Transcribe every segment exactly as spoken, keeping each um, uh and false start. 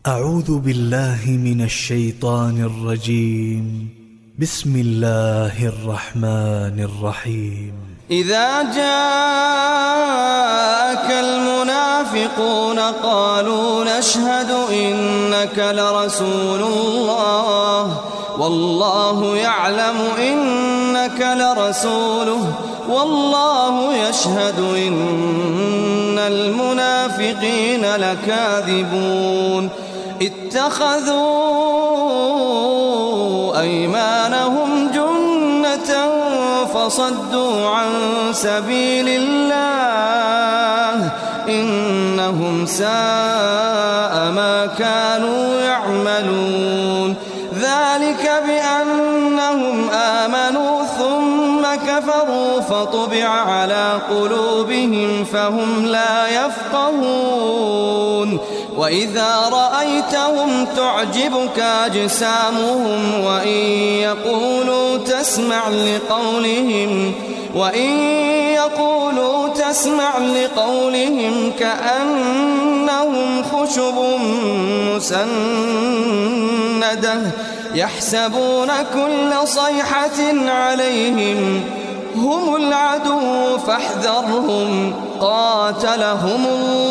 أعوذ بالله من الشيطان الرجيم. بسم الله الرحمن الرحيم. إذا جاءك المنافقون قالوا نشهد إنك لرسول الله والله يعلم إنك لرسوله والله يشهد إن المنافقين لكاذبون اتخذوا أيمانهم جنة فصدوا عن سبيل الله إنهم ساء ما كانوا يعملون ذلك بأنهم آمنوا ثم كفروا فطبع على قلوبهم فهم لا يفقهون وإذا رأيتهم تعجبك أجسامهم وإن يقولوا تسمع لقولهم وإن يقولوا تسمع لقولهم كأنهم خشب مسندة يحسبون كل صيحة عليهم هم العدو فاحذرهم قاتلهم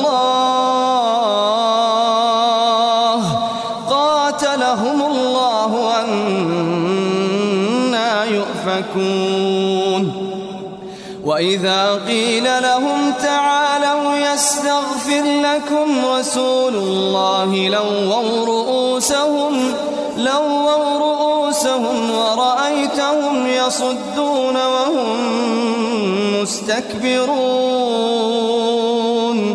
الله قاتلهم الله أنى يؤفكون وإذا قيل لهم تعالوا يستغفر لكم رسول الله لووا رؤوسهم لووا رؤوسهم ورأيتهم يصدون وهم مستكبرون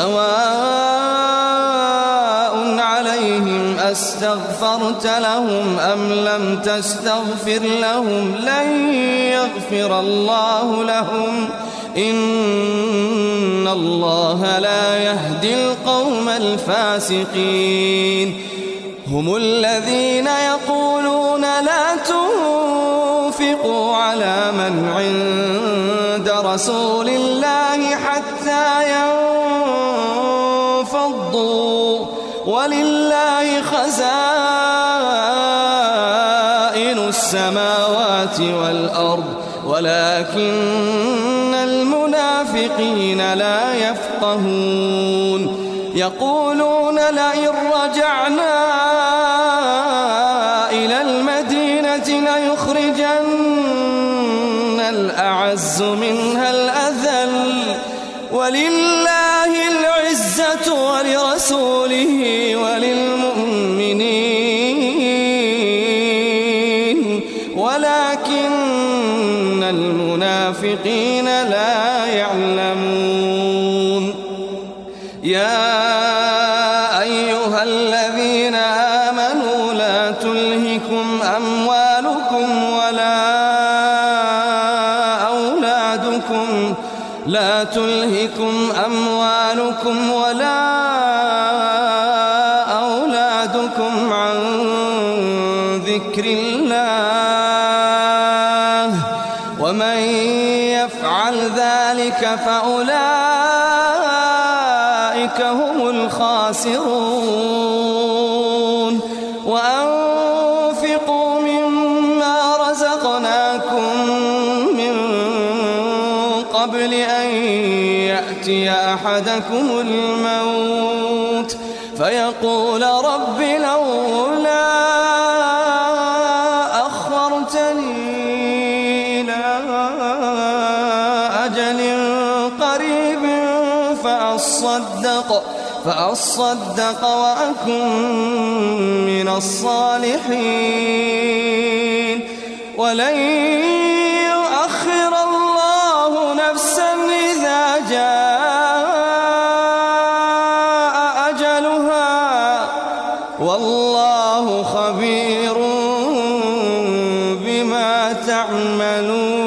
سواء عليهم أستغفرت لهم أم لم تستغفر لهم لن يغفر الله لهم إن الله لا يهدي القوم الفاسقين هم الذين يقولون لا تنفقوا على من عند رسول الله حتى ينفضوا ولله خزائن السماوات والأرض ولكن المنافقين لا يفقهون يقولون لئن رجعنا إلى المدينة ليخرجن الأعز منها الأذل ولله العزة ولرسوله وللمؤمنين ولكن المنافقين لا يعلمون يا أيها الذين آمنوا لا تلهكم أموالكم ولا أولادكم لا تلهكم أموالكم ولا أولادكم عن ذكر الله ومن يفعل ذلك فأولئك هم الخاسرون وأنفقوا مما رزقناكم من قبل أن يأتي أحدكم الموت فيقول رب لولا أخرتني إلى أجل قريب فأصدق فأصدق وأكن من الصالحين ولن يؤخر الله نفسا إذا جاء أجلها والله خبير بما تعملون.